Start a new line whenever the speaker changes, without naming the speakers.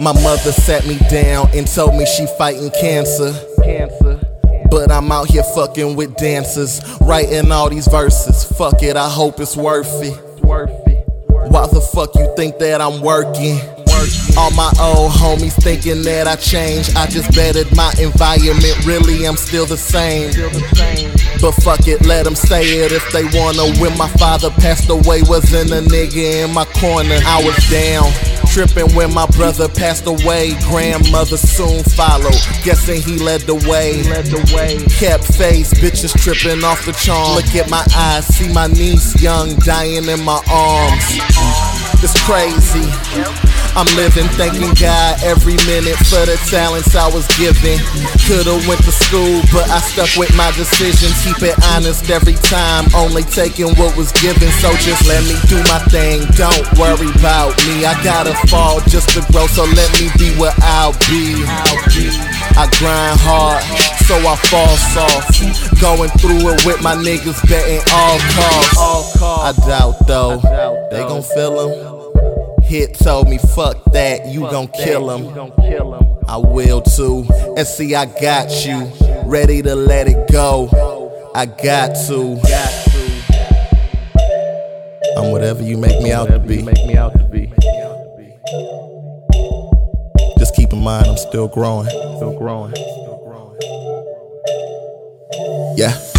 My mother sat me down and told me she fighting cancer. But I'm out here fucking with dancers, writing all these verses. Fuck it, I hope it's worth it. Why the fuck you think that I'm working? All my old homies thinking that I changed. I just bettered my environment, really I'm still the same. But fuck it, let them say it if they wanna. When my father passed away, wasn't a nigga in my corner. I was down, tripping when my brother passed away. Grandmother soon followed, guessing he led the way. Kept face, bitches tripping off the charm. Look at my eyes, see my niece young, dying in my arms. It's crazy, I'm living, thanking God every minute for the talents I was given. Could've went to school, but I stuck with my decision. Keep it honest every time, only taking what was given. So just let me do my thing, don't worry about me. I gotta fall just to grow, so let me be what I'll be. I grind hard, so I fall soft. Going through it with my niggas, betting all costs. I doubt though, they gon' feel him. Hit told me, fuck that, you gon' kill him. I will too, and see I got you, ready to let it go. I got to. I'm whatever you make me out to be. Just keep in mind I'm still growing. Yeah.